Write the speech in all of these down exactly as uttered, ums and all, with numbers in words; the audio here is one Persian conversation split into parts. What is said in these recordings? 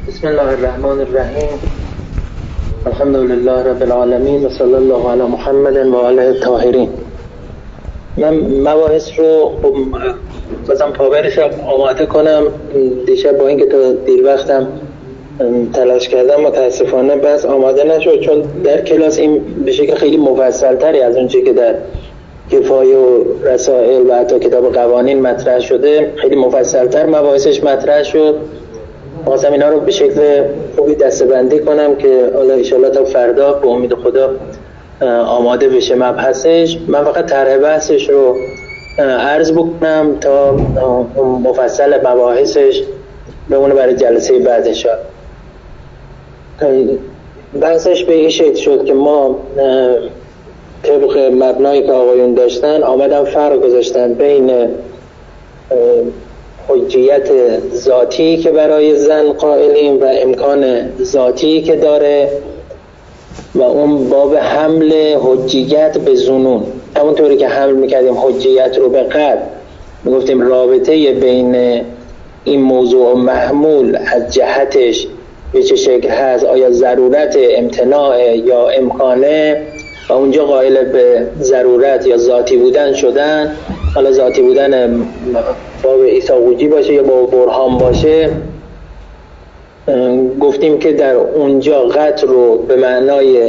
بسم الله الرحمن الرحیم. الحمد لله رب العالمین و صلی الله علی محمد و آله الطاهرین. من مباحث رو بازم پاورش رو آماده کنم. دیشب با اینکه تا دیر وقتم تلاش کردم متاسفانه بس آماده نشد، چون در کلاس این به شکل خیلی مفصل تری از اون چیزی که در کفایه و رسائل و حتی کتاب قوانین مطرح شده خیلی مفصل تر مباحثش مطرح شد. خواستم اینا رو به شکل خوبی دسته‌بندی کنم که حالا ان شاءالله تا فردا به امید خدا آماده بشه مبحثش. من فقط طرح بحثش رو عرض بکنم تا مفصل مباحثش بمونه برای جلسه بعد ان شاءالله. بحثش به این شکل شد که ما طبق مبنایی که آقایون داشتن آمدن فرق گذاشتن بین حجیت ذاتی که برای زن قائلیم و امکان ذاتی که داره و اون باب حمل حجیت به ظنون. همونطوری که حمل میکردیم حجیت رو به قطع، میگفتیم رابطه بین این موضوع و محمول از جهتش به چه شکل هست، آیا ضرورت امتناع یا امکانه، و اونجا قائل به ضرورت یا ذاتی بودن شدن. حالا ذاتی بودن باب ایثاقوجی باشه یا باب برهان باشه، گفتیم که در اونجا قطع رو به معنای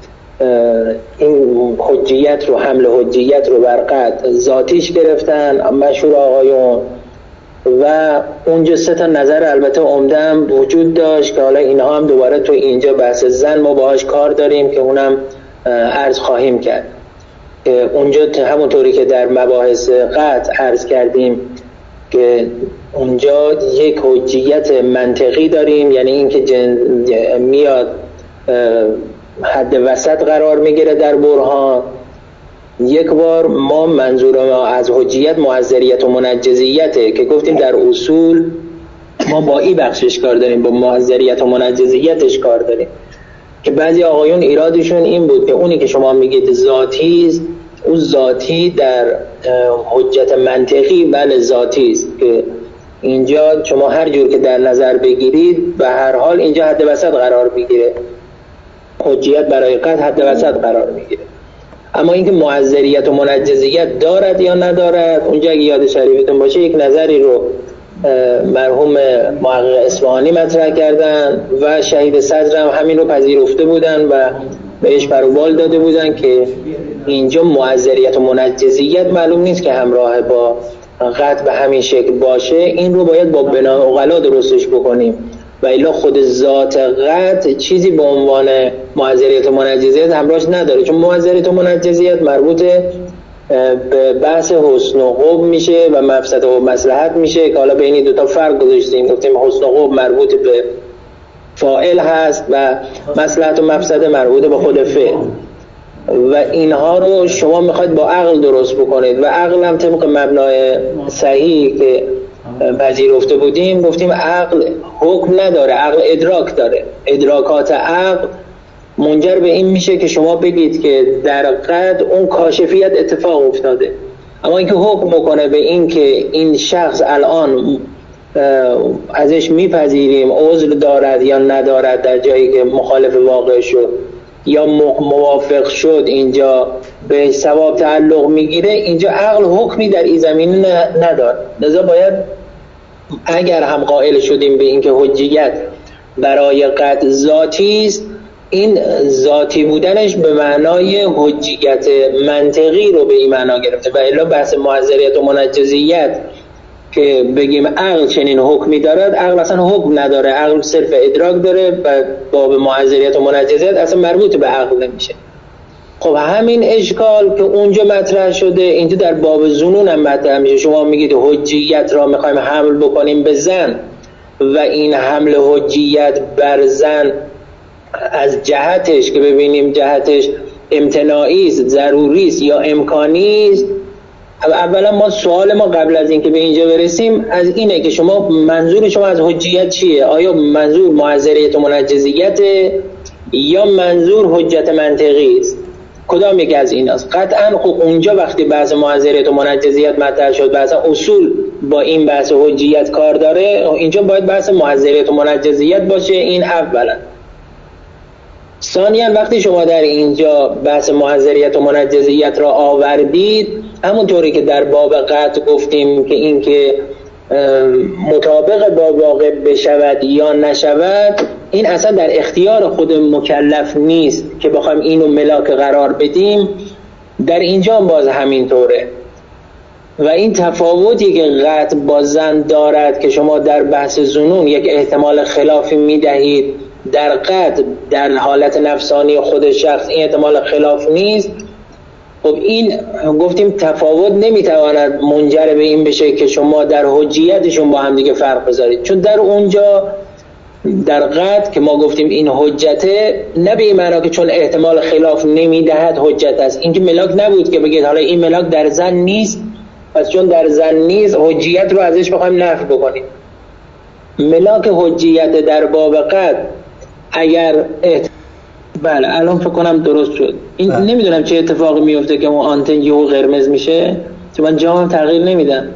این حجیت رو، حمل حجیت رو بر قطع ذاتیش گرفتن مشهور آقایون، و اونجا سه تا نظر البته عمده هم وجود داشت که حالا اینها هم دوباره تو اینجا بحث زن ما باهاش کار داریم که اونم عرض خواهیم کرد. اونجا همونطوری که در مباحث قطع عرض کردیم که اونجا یک حجیت منطقی داریم، یعنی اینکه جن... میاد حد وسط قرار میگیره در برهان. یک بار ما منظور ما از حجیت معذریت و منجزیته که گفتیم در اصول ما با این بخشش کار داریم، با معذریت و منجزیتش کار داریم، که بعضی آقایون ایرادشون این بود که اونی که شما میگید ذاتی است، اون ذاتی در حجت منطقی بله ذاتی است، که اینجا شما هر جور که در نظر بگیرید به هر حال اینجا حد وسط قرار میگیره، حجیت برای قطع حد وسط قرار میگیره. اما اینکه معذریت و منجزیت دارد یا ندارد، اونجا اگه یاد شریفتون باشه یک نظری رو مرحوم محقق اصفهانی مطرح کردن و شهید صدر هم همین رو پذیرفته بودن و بهش پروبال داده بودن که اینجا معذریت و منجزیت معلوم نیست که همراه با قطع به همین شکل باشه، این رو باید با بناء عقلا درستش بکنیم و الا خود ذات قطع چیزی به عنوان معذریت و منجزیت همراهش نداره، چون معذریت و منجزیت مربوط به بحث حسن و قبح میشه و مفسده و مصلحت میشه که حالا بین این دو تا فرق گذاشتیم، گفتیم حسن و قبح مربوط به فاعل هست و مصلحت و مفسده مربوط به خود فعل، و اینها رو شما میخواید با عقل درست بکنید و عقل هم طبق مبنای صحیح که پذیرفته بودیم گفتیم عقل حکم نداره، عقل ادراک داره. ادراکات عقل منجر به این میشه که شما بگید که در قد اون کاشفیت اتفاق افتاده، اما اینکه حکم بکنه به این که این شخص الان ازش میپذیریم عذر دارد یا ندارد در جایی که مخالف واقع شد یا موافق شد اینجا به ثواب تعلق میگیره، اینجا عقل حکمی در این زمینه نداره. لذا باید اگر هم قائل شدیم به این که حجیت برای قطع ذاتی است، این ذاتی بودنش به معنای حجیت منطقی رو به این معنا گرفته و الا بحث معذریت و منجزیت که بگیم عقل چنین حکمی دارد، عقل اصلا حکم نداره، عقل صرف ادراک داره و باب معذریت و منجزیت اصلا مربوط به عقل نمیشه. خب همین اشکال که اونجا مطرح شده اینجا در باب ظنون هم مطرح میشه. شما میگید حجیت را میخوایم حمل بکنیم به زن و این حمل حجیت بر زن از جهتش که ببینیم جهتش امتناعی است، ضروری است یا امکانی است. اولا ما سوال ما قبل از اینکه به اینجا برسیم از اینه که شما منظور شما از حجیت چیه؟ آیا منظور معذریت و منجزیت یا منظور حجت منطقی است؟ کدام یکی از این است؟ قطعا خب اونجا وقتی بحث معذریت و منجزیت مطرح شد، بحث اصول با این بحث حجیت کار داره، اینجا باید بحث محضریت و منجزیت باشه. این اولا. ثانیاً وقتی شما در اینجا بحث محضریت و منجزیت را آوردید، همونطوری که در باب قطع گفتیم که این که مطابق با واقع بشود یا نشود، این اصلا در اختیار خود مکلف نیست که بخوایم اینو ملاک قرار بدیم. در اینجا باز همینطوره. و این تفاوتی که قطع با ظن دارد که شما در بحث ظنون یک احتمال خلافی میدهید، در قطع در حالت نفسانی خود شخص این احتمال خلاف نیست. خب این گفتیم تفاوت نمیتواند منجر به این بشه که شما در حجیتشون با هم دیگه فرق بذارید، چون در اونجا در قطع که ما گفتیم این حجته، نه به این معنا که چون احتمال خلاف نمیدهد حجت است. این که ملاک نبود که بگید حالا این ملاک در ظن نیست، پس چون در ظن نیست حجیت رو ازش بخوایم نفی بکنیم. ملاک حجیت در باب قطع اگر احت... بله الان فکر کنم درست شد. این بله. نمیدونم چه اتفاقی میفته که اون آنتن یهو قرمز میشه، چون من جامم تغییر نمیدم.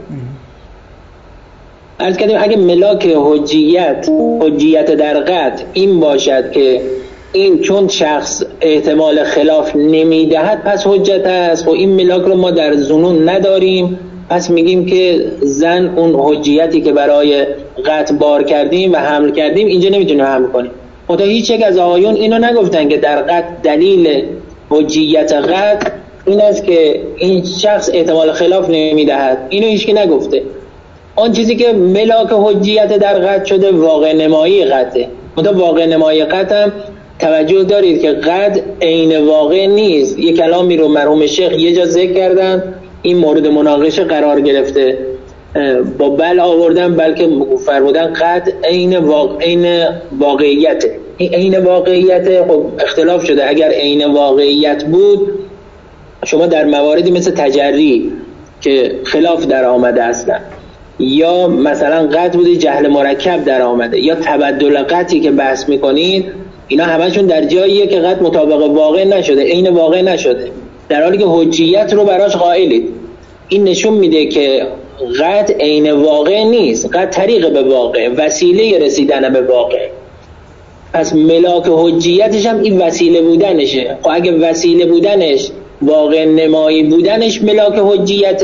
عرض کردیم اگه ملاک حجیت حجیت در قطع این باشد که این چون شخص احتمال خلاف نمیدهد پس حجت است، خب این ملاک رو ما در ظنون نداریم، پس میگیم که زن اون حجیتی که برای قطع بار کردیم و حمل کردیم اینجا نمیتونیم حمل کنیم. خدا هیچ یک از آقایون اینو نگفتن که در قطع دلیل حجیت قطع این است که این شخص احتمال خلاف نمیدهد، اینو هیچکی نگفته. آن چیزی که ملاک حجیت در قطع شده واقع نمایی قطعه. منتها واقع نمایی قطع هم توجه دارید که قطع عین واقع نیست. یک کلامی رو مرحوم شیخ یه جا ذکر کردن، این مورد مناقشه قرار گرفته، با بل آوردن، بلکه فرمودن قطع عین واقع عین واقعیته. این عین واقعیت خب اختلاف شده. اگر عین واقعیت بود شما در مواردی مثل تجری که خلاف در آمده اصلا، یا مثلا قطع بوده جهل مرکب در آمده، یا تبدل قطعی که بحث میکنید، اینا همشون در جاییه که قطع مطابق واقع نشده، عین واقع نشده، در حالی که حجیت رو براش قائلید. این نشون میده که قطع عین واقع نیست، قطع طریق به واقع، وسیله رسیدن به واقع. پس ملاک حجیتش هم این وسیله بودنشه. خب اگه وسیله بودنش واقع نمایی بودنش ملاک حجیت،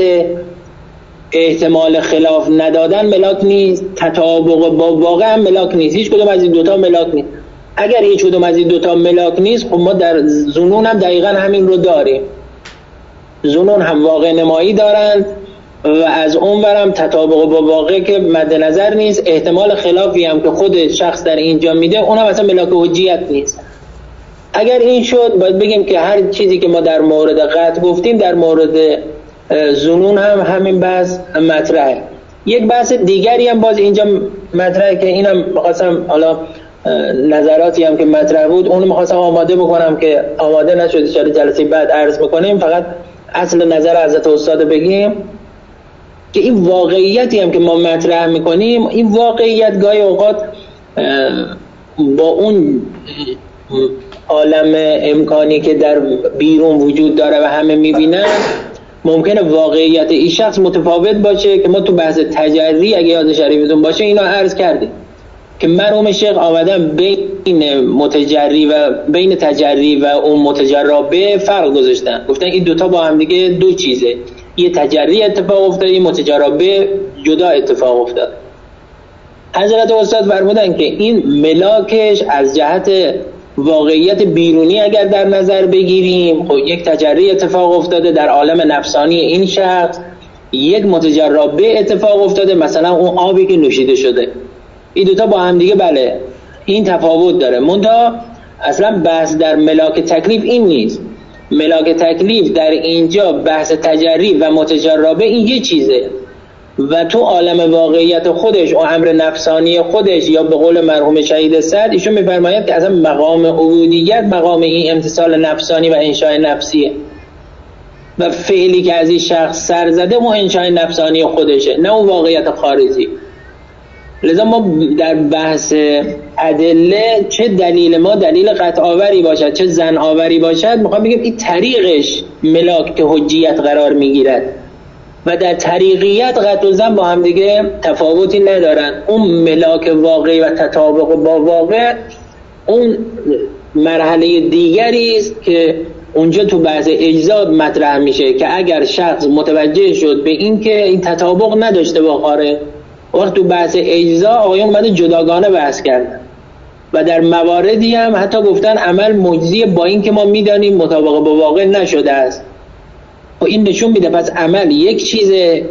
احتمال خلاف ندادن ملاک نیست، تطابق با واقع هم ملاک نیست، هیچ کدوم از این دوتا ملاک نیست. اگر هیچ کدوم از این دوتا ملاک نیست، خب ما در ظنون هم دقیقا همین رو داریم. ظنون هم واقع نمایی دارند و از اون برم تطابق با واقع که مد نظر نیست، احتمال خلافی هم که خود شخص در اینجا میده اونم اصلا ملاک حجیت نیست. اگر این شد باید بگیم که هر چیزی که ما در مورد قطع گفتیم در مورد ظنون هم همین بحث مطرحه. یک بحث دیگری هم باز اینجا مطرحه که اینم می‌خواستم حالا نظراتی هم که مطرح بود اونو می‌خواستم آماده بکنم که آماده نشد، ان شاءالله جلسه بعد عرض می‌کنیم. فقط اصل نظر حضرت استاد بگیم که این واقعیتی هم که ما مطرح می‌کنیم، این واقعیت گاهی اوقات با اون عالم امکانی که در بیرون وجود داره و همه می‌بینن ممکنه واقعیت این شخص متفاوت باشه، که ما تو بحث تجری اگه یاد شریفتون باشه اینا عرض کردیم که مرحوم شیخ آمدن بین متجری و بین تجری و اون متجربه فرق گذاشتن، گفتن این دوتا با هم دیگه دو چیزه، یه تجری اتفاق افتاد، یه متجربه جدا اتفاق افتاد. حضرت استاد فرمودن که این ملاکش از جهت واقعیت بیرونی اگر در نظر بگیریم، خب یک تجری اتفاق افتاده در عالم نفسانی این شخص، یک متجربه اتفاق افتاده مثلا اون آبی که نوشیده شده. این دوتا با هم دیگه بله این تفاوت داره. منتها اصلا بحث در ملاک تکلیف این نیست. ملاک تکلیف در اینجا بحث تجری و متجربه این یه چیزه و تو عالم واقعیت خودش و امر نفسانی خودش، یا به قول مرحوم شهید صد ایشون میفرماید که اصلا مقام عبودیت مقام این امتصال نفسانی و انشاء نفسیه و فعلی که از این شخص سر زده اون انشاء نفسانی خودشه، نه اون واقعیت خارجی. لذا ما در بحث ادله چه دلیل ما دلیل قطع آوری باشد چه ظن آوری باشد، میخوام بگم این طریقش ملاک که حجیت قرار میگیرد. و در طریقیت قطع و زن با هم دیگه تفاوتی ندارن. اون ملاک واقعی و تطابق با واقع اون مرحله دیگری است که اونجا تو بحث اجزا مطرح میشه که اگر شخص متوجه شد به این که این تطابق نداشته با خارج، وقت تو بحث اجزا آقایون اومدن جداگانه بحث کردن و در مواردی هم حتی گفتن عمل مجزی با این که ما میدانیم مطابق با واقع نشده است. و این نشون میده پس عمل یک چیز،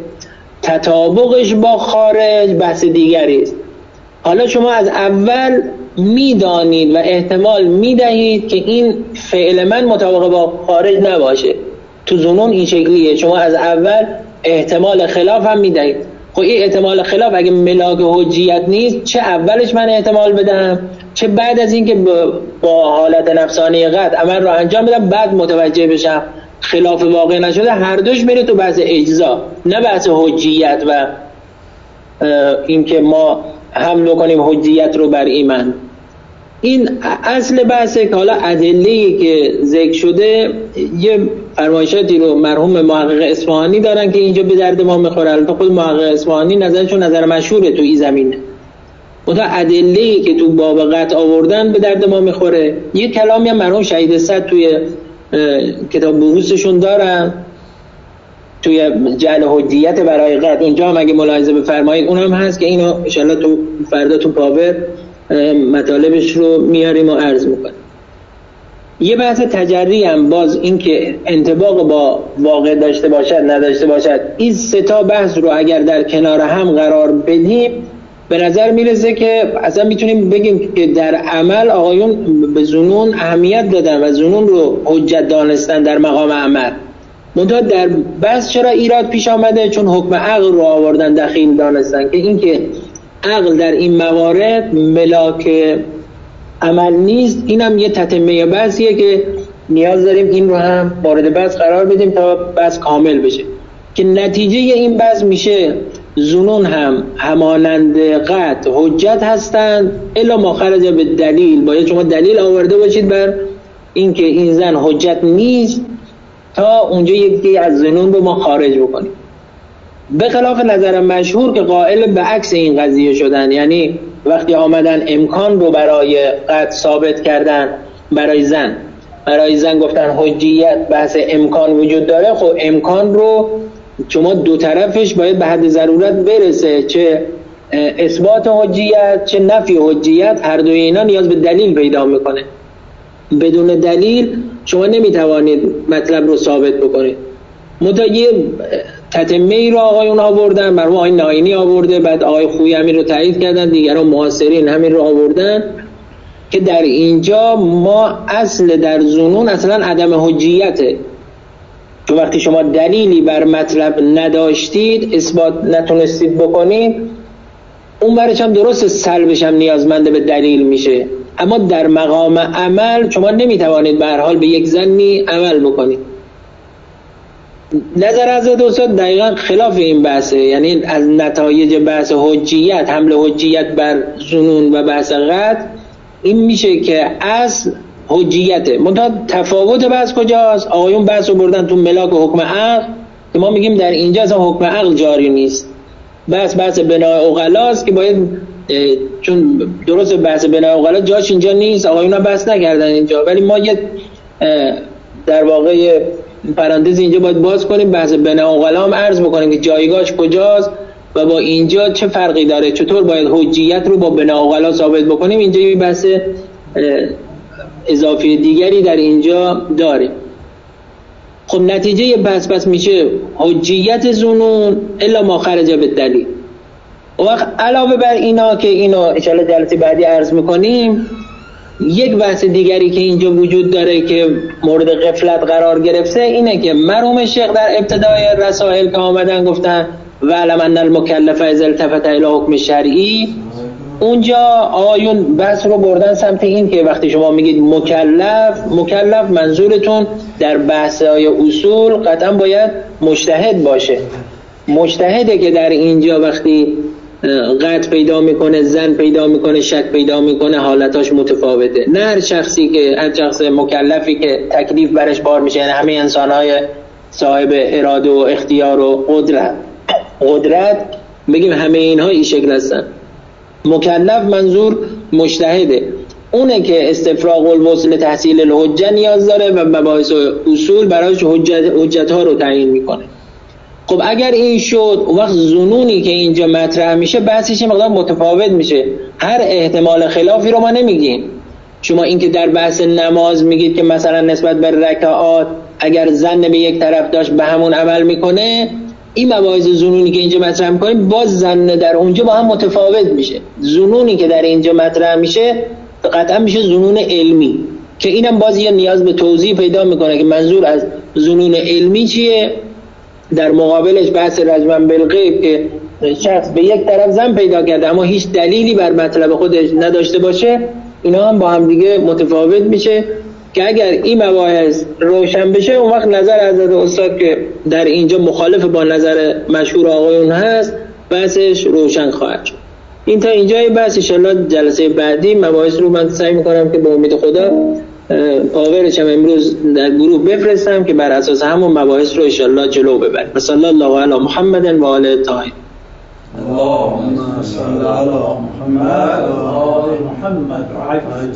تطابقش با خارج بحث دیگری است. حالا شما از اول میدانید و احتمال میدهید که این فعل من مطابق با خارج نباشه. تو ظنون این شکلیه، شما از اول احتمال خلاف هم میدهید. خب این احتمال خلاف اگه ملاک حجیت نیست، چه اولش من احتمال بدم چه بعد از اینکه با حالت نفسانی قطع عمل رو انجام بدم بعد متوجه بشم خلاف واقع نشده، هر دوش میره تو بحث اجزا، نه بحث حجیت و اینکه ما حمل کنیم حجیت رو بر ایمان. این اصل بحثه که حالا ادله‌ای که ذکر شده یه فرمایشاتی رو مرحوم محقق اصفهانی دارن که اینجا به درد ما میخوره. البته خود محقق اصفهانی نظرشون نظر مشهوره تو این زمینه. اون ادله‌ای که تو باب قطع آوردن به درد ما میخوره. یه کلامی هم مرحوم شهید صد توی کتاب بحوثشون دارن توی جعل حجیت برای قطع، اونجا هم اگه ملاحظه بفرمایید اونم هست که اینو ان شاءالله تو فردا تو پاور مطالبش رو میاریم و عرض میکنیم. یه بحث تجری هم باز این که انطباق با واقع داشته باشد نداشته باشد، این سه تا بحث رو اگر در کنار هم قرار بدیم به نظر میرسه که اصلا میتونیم بگیم که در عمل آقایون به ظنون اهمیت دادن و ظنون رو حجت دانستن در مقام عمل. منتها در بحث چرا ایراد پیش آمده؟ چون حکم عقل رو آوردن دخیل دانستن که این که عقل در این موارد ملاک عمل نیست. اینم یه تتمه بحثیه که نیاز داریم این رو هم مورد بحث قرار بدیم تا بحث کامل بشه، که نتیجه این بحث میشه ظنون هم همانند قطع حجت هستند الا ما خرج به دلیل. باید شما دلیل آورده باشید بر اینکه این زن حجت نیست تا اونجا یکی از ظنون رو ما خارج بکنیم. به خلاف نظر مشهور که قائل به عکس این قضیه شدن، یعنی وقتی آمدن امکان رو برای قطع ثابت کردن برای زن، برای زن گفتن حجیت بحث امکان وجود داره. خب امکان رو شما دو طرفش باید به حد ضرورت برسه، چه اثبات حجیت چه نفی حجیت، هر دوی اینا نیاز به دلیل پیدا میکنه. بدون دلیل شما نمیتوانید مطلب رو ثابت بکنید. متأیه تتمه ای رو آقایون آوردن، مرحوم آقای ناینی آورده، بعد آقای خویی همین رو تایید کردن، دیگران معاصرین همین رو آوردن که در اینجا ما اصل در ظنون اصلا عدم حجیته. چون وقتی شما دلیلی بر مطلب نداشتید، اثبات نتونستید بکنید، اون برش هم درست سلبش هم نیازمنده به دلیل میشه. اما در مقام عمل شما نمیتوانید به هر حال به یک زنی عمل بکنید. نظر حضرت استاد دقیقا خلاف این بحثه، یعنی از نتایج بحث حجیت، حمل حجیت بر ظنون و بحث قطع این میشه که اصل حجیته. منتها تفاوت بحث کجاست؟ آقایون بحث رو بردن تو ملاک حکم عقل که ما میگیم در اینجا اصلا حکم عقل جاری نیست. بحث بحث بنای عقلاست که باید، چون درست بحث بنای عقلا جاش اینجا نیست، آقایون ها بحث نکردن اینجا، ولی ما یه در واقع پرانتز اینجا باید باز کنیم، بحث بنای عقلا هم عرض بکنیم که جایگاهش کجاست و با اینجا چه فرقی داره، چطور باید حجیت رو با بنای عقلا ثابت بکنیم. اینجا یه بحث اضافی دیگری در اینجا داره. خب نتیجه بحث بس میشه حجیت ظنون الا ما خرج به دلیل. و وقت علاوه بر اینا که اینو انشاءالله جلسه بعدی عرض میکنیم، یک بحث دیگری که اینجا وجود داره که مورد غفلت قرار گرفته اینه که مرحوم شیخ در ابتدای رسائل که آمدن گفتن وعلم ان المکلف اذا التفت الی حکم شرعی، اونجا آیون بحث رو بردن سمت این که وقتی شما میگید مکلف، مکلف منظورتون در بحث‌های اصول قطعا باید مجتهد باشه. مجتهده که در اینجا وقتی قطع پیدا میکنه، زن پیدا میکنه، شک پیدا میکنه، حالتاش متفاوته. نه هر شخصی که هر شخص مکلفی که تکلیف برش بار میشه، یعنی همه انسان‌های صاحب اراده و اختیار و قدرت قدرت بگیم همه اینها این شکل هستن. مکلف منظور مجتهده، اونه که استفراغ الوصل تحصیل الحجه نیاز داره و مباحث اصول برایش حجت, حجت ها رو تعیین میکنه. خب اگر این شد، اون وقت ظنونی که اینجا مطرح میشه بحثش مقدار متفاوت میشه. هر احتمال خلافی رو ما نمیگیم. شما اینکه در بحث نماز میگید که مثلا نسبت به رکعات اگر ظن به یک طرف داشت به همون عمل میکنه، این مباحث ظنونی که اینجا مطرح میکنیم باز ظن در اونجا با هم متفاوت میشه. ظنونی که در اینجا مطرح میشه قطعا میشه ظنون علمی که اینم باز یه نیاز به توضیح پیدا میکنه که منظور از ظنون علمی چیه. در مقابلش بحث رجمن بالغیب که شخص به یک طرف ظن پیدا کرده اما هیچ دلیلی بر مطلب خودش نداشته باشه، اینا هم با هم دیگه متفاوت میشه که اگر این مباحث روشن بشه اون وقت نظر حضرت استاد که در اینجا مخالف با نظر مشهور آقایون هست بحثش روشن خواهد شد. این تا اینجای بحث. انشالله جلسه بعدی مباحث رو من سعی میکنم که به امید خدا پاورش هم امروز در گروه بفرستم که بر اساس همون مباحث رو انشالله جلو ببریم. صلی الله علی محمد و آله الطاهرین. اللهم صل علی محمد و آل محمد.